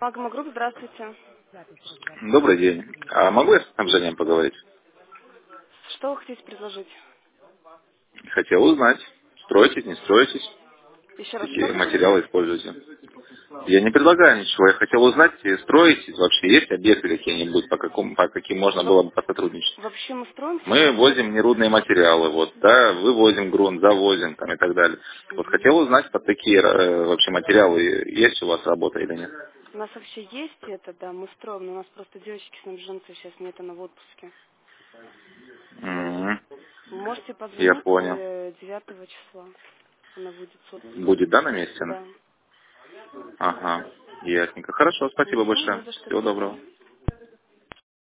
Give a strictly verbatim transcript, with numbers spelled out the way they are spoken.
Магма Групп, здравствуйте. Добрый день. А могу я с снабжением поговорить? Что вы хотите предложить? Хотел узнать, строитесь, не строитесь, Еще раз, что какие хотели? материалы используете. Я не предлагаю ничего, я хотел узнать, э, строитесь вообще, есть объекты какие-нибудь, по, какому, по каким можно Во- было бы посотрудничать. Вообще мы строим Мы сейчас. возим нерудные материалы, вот, да, вывозим грунт, завозим там и так далее. Вот Мгм. хотел узнать, под какие э, вообще материалы есть у вас работа или нет. У нас вообще есть это, да, мы строим, но у нас просто девочки-снабженцы сейчас нет, она в отпуске. М, Вы можете Я позвонить понял. э, девятого числа. Она будет с отпуска. Будет, да, на месте? Да. Ага, ясненько. Хорошо, спасибо Угу, не большое. за что, до Всего свидания. доброго.